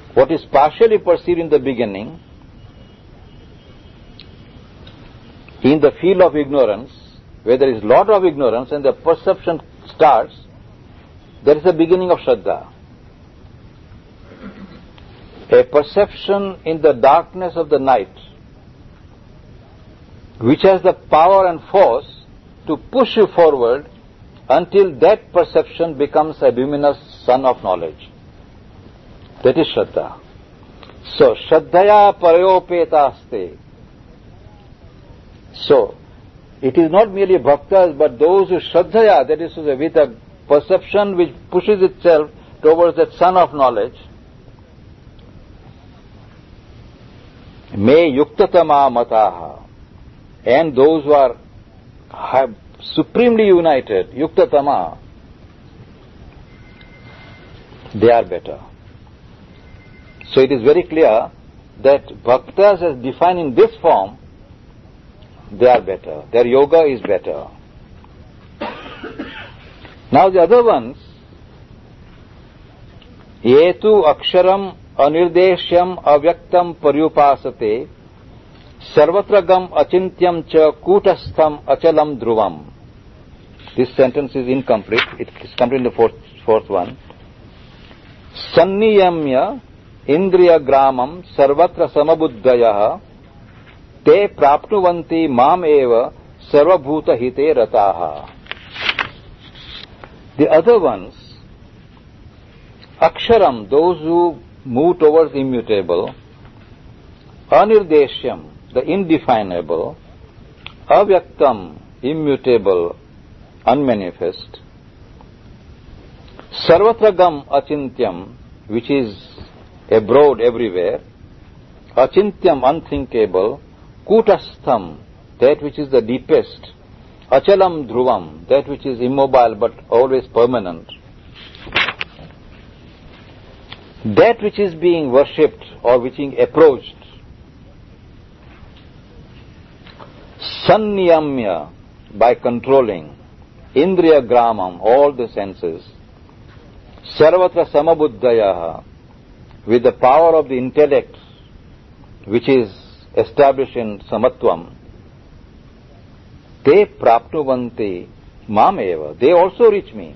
What is partially perceived in the beginning, in the field of ignorance, where there is lot of ignorance and the perception starts, there is a beginning of Shraddha. A perception in the darkness of the night, which has the power and force to push you forward until that perception becomes a luminous sun of knowledge. That is Shraddha. So, Shraddhaya parayopeta aste. So, it is not merely bhaktas, but those who Shraddhaya, that is to say, with a perception which pushes itself towards that sun of knowledge, may yuktatama mataha, and those who are supremely united, yuktatama, they are better. So it is very clear that bhaktas as defined in this form, they are better. Their yoga is better. Now the other ones, yetu aksharam anirdeshyam avyaktam paryupasate sarvatragam achintyam cha kutastham achalam dhruvam. This sentence is incomplete. It is complete in the fourth one. Sanniyamya indriya gramam sarvatra samabuddhayah te prapnuvanti mam eva sarvabhuta hite rataha. The other ones, aksharam, those who move towards immutable, anirdeshyam, the indefinable, avyaktam, immutable, unmanifest, sarvatragam achintyam, which is abroad everywhere, achintyam, unthinkable, kutastham, that which is the deepest, achalam dhruvam, that which is immobile but always permanent, that which is being worshipped or which is approached, sanniyamya, by controlling, indriya gramam, all the senses, sarvatra samabuddhayaha, with the power of the intellect which is established in samatvam, te prapnuvanti mameva, they also reach me.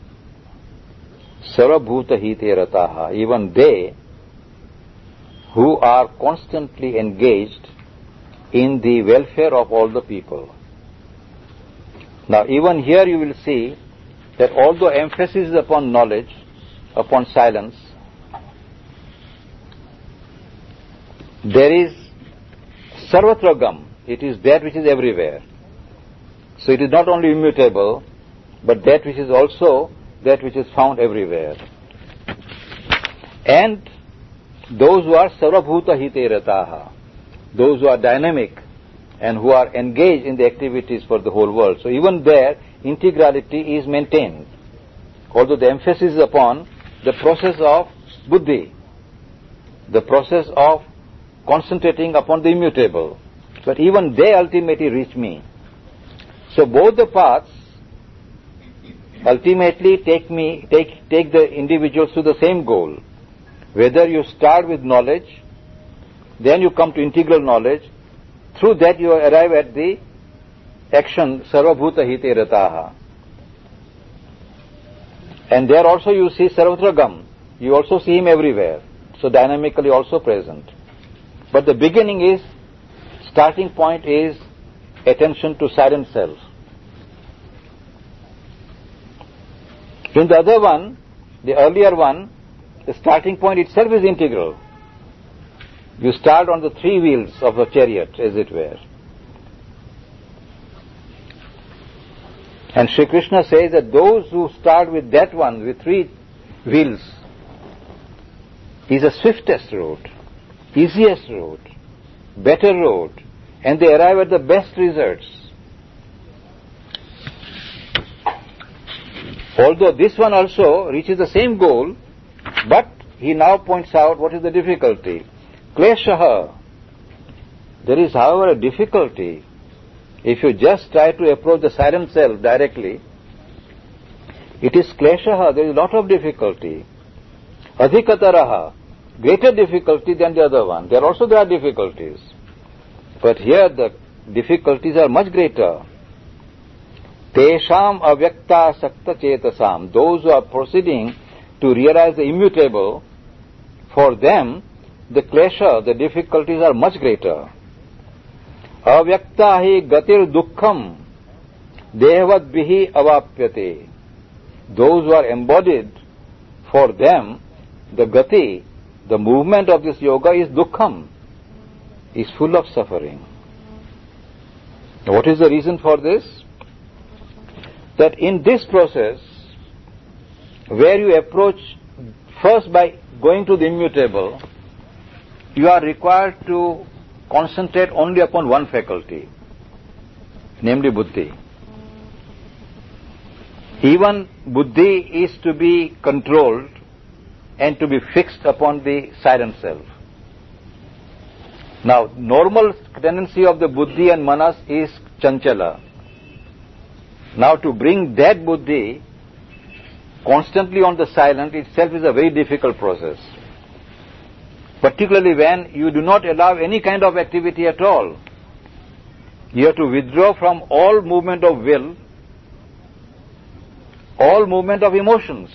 Sarvabhuta hite rataha, even they who are constantly engaged in the welfare of all the people. Now even here you will see that although emphasis is upon knowledge, upon silence, there is sarvatragam, it is that which is everywhere. So it is not only immutable, but that which is also that which is found everywhere. And those who are sarvabhuta hite rataha, those who are dynamic and who are engaged in the activities for the whole world. So even there, integrality is maintained, although the emphasis is upon the process of buddhi, the process of concentrating upon the immutable. But even they ultimately reach me. So both the paths ultimately take the individuals to the same goal. Whether you start with knowledge, then you come to integral knowledge, through that you arrive at the action sarvabhuta hite rataha. And there also you see sarvatragam, you also see him everywhere, so dynamically also present. But the beginning is, starting point is attention to silent self. In the other one, the earlier one, the starting point itself is integral. You start on the three wheels of a chariot, as it were. And Sri Krishna says that those who start with that one, with three wheels, is the swiftest road, easiest road, better road, and they arrive at the best results. Although this one also reaches the same goal, but he now points out what is the difficulty. Kleshaha. There is, however, a difficulty. If you just try to approach the silent self directly, it is kleshaha, there is a lot of difficulty. Adhikataraha. greater difficulty than the other one. There are difficulties. But here the difficulties are much greater. Tesham avyakta sakta chetasam. Those who are proceeding to realize the immutable, for them the klesha, the difficulties are much greater. Avyakta hi gatir dukkham dehavat bihi avapyate. Those who are embodied, for them the gati, the movement of this yoga is dukkham, is full of suffering. What is the reason for this? That in this process, where you approach first by going to the immutable, you are required to concentrate only upon one faculty, namely buddhi. Even buddhi is to be controlled and to be fixed upon the silent self. Now, normal tendency of the buddhi and manas is chanchala. Now, to bring that buddhi constantly on the silent itself is a very difficult process. Particularly when you do not allow any kind of activity at all. You have to withdraw from all movement of will, all movement of emotions.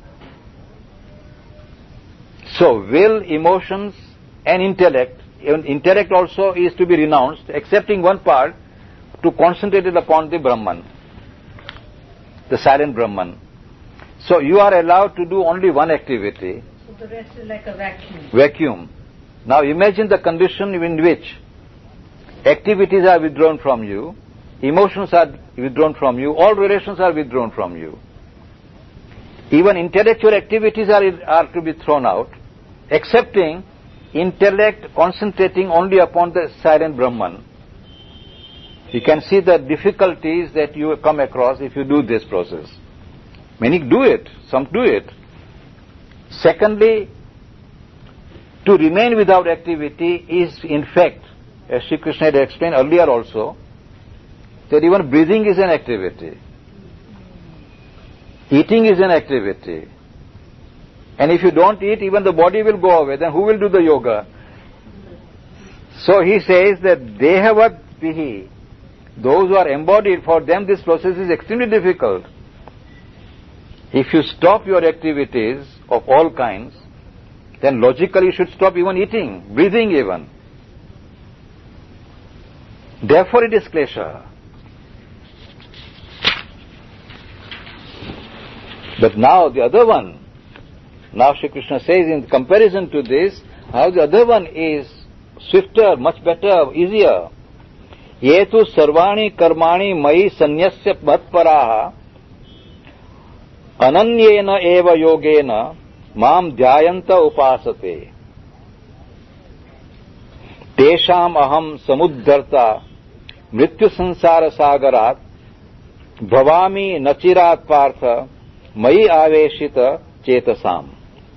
So, will, emotions and intellect, even intellect also is to be renounced, excepting one part, to concentrate it upon the Brahman, the silent Brahman. So, you are allowed to do only one activity. So, the rest is like a vacuum. Vacuum. Now, imagine the condition in which activities are withdrawn from you, emotions are withdrawn from you, all relations are withdrawn from you. Even intellectual activities are to be thrown out, excepting intellect concentrating only upon the silent Brahman. You can see the difficulties that you come across if you do this process. Many do it, some do it. Secondly, to remain without activity is in fact, as Sri Krishna had explained earlier also, that even breathing is an activity. Eating is an activity. And if you don't eat, even the body will go away. Then who will do the yoga? So he says that dehavat bihi, those who are embodied, for them this process is extremely difficult. If you stop your activities of all kinds, then logically you should stop even eating, breathing even. Therefore it is klesha. But now the other one, now Shri Krishna says in comparison to this, how the other one is swifter, much better, easier. Yetu sarvani karmani mai sanyasya bhatparaha ananyena eva yogena mam dhyayanta upasate. Tesham aham samudharta mrityu sansara sagarat bhavami nachirat partha mai aveshita chetasam.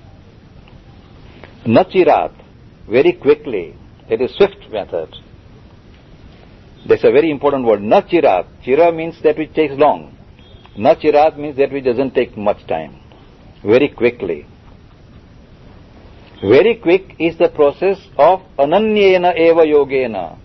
Nachirat, very quickly, it is swift method. That's a very important word. Nachirat. Chira means that which takes long. Nachirat means that which doesn't take much time. Very quickly. Very quick is the process of ananyena eva yogena.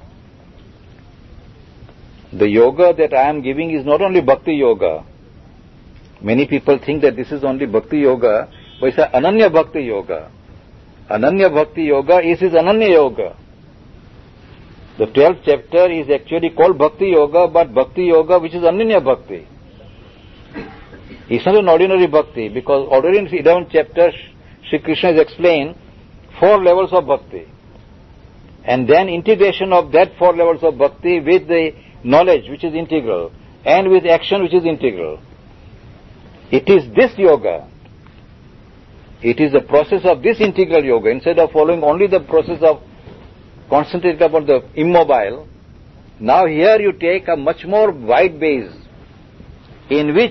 The yoga that I am giving is not only bhakti yoga. Many people think that this is only bhakti yoga, but it's ananya bhakti yoga. Ananya bhakti yoga is ananya yoga. The 12th chapter is actually called bhakti yoga, but bhakti yoga which is ananya bhakti. It's not an ordinary bhakti, because already in the 11th chapter Sri Krishna has explained 4 levels of bhakti. And then integration of that 4 levels of bhakti with the knowledge which is integral and with action which is integral. It is this yoga. It is the process of this integral yoga. Instead of following only the process of concentrating upon the immobile, now here you take a much more wide base in which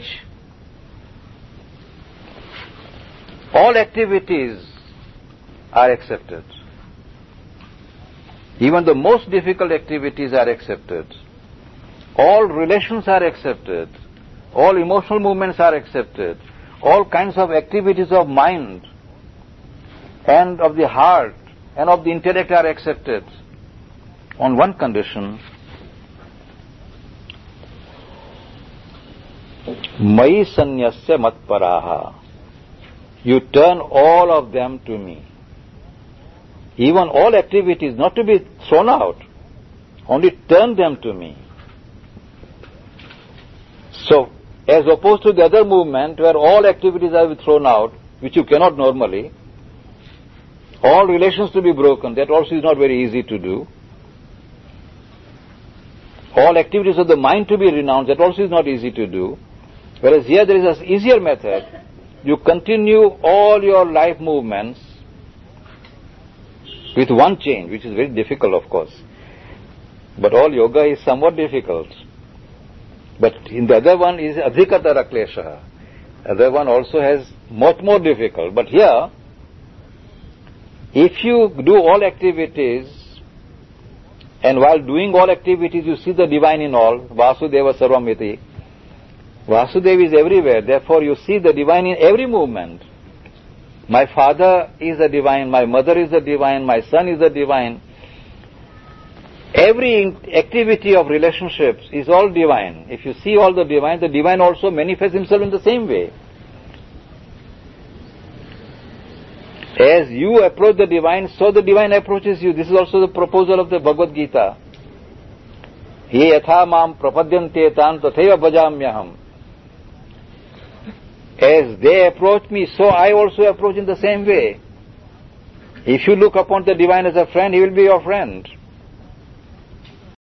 all activities are accepted. Even the most difficult activities are accepted. All relations are accepted. All emotional movements are accepted. All kinds of activities of mind and of the heart and of the intellect are accepted on one condition. Mai sanyasya matparaha. You turn all of them to me. Even all activities, not to be thrown out, only turn them to me. So, as opposed to the other movement where all activities are thrown out, which you cannot normally, all relations to be broken, that also is not very easy to do. All activities of the mind to be renounced, that also is not easy to do. Whereas here there is an easier method. You continue all your life movements with one change, which is very difficult, of course. But all yoga is somewhat difficult. But in the other one is adhikatara klesha. Other one also has much more difficult. But here, if you do all activities, and while doing all activities you see the divine in all, Vasudeva Sarvamiti, Vasudeva is everywhere, therefore you see the divine in every movement. My father is the divine, my mother is the divine, my son is the divine. Every activity of relationships is all divine. If you see all the divine also manifests himself in the same way. As you approach the divine, so the divine approaches you. This is also the proposal of the Bhagavad Gita. Ye yatha mam prapadyante tan tatheva bhajamyaham. As they approach me, so I also approach in the same way. If you look upon the divine as a friend, he will be your friend.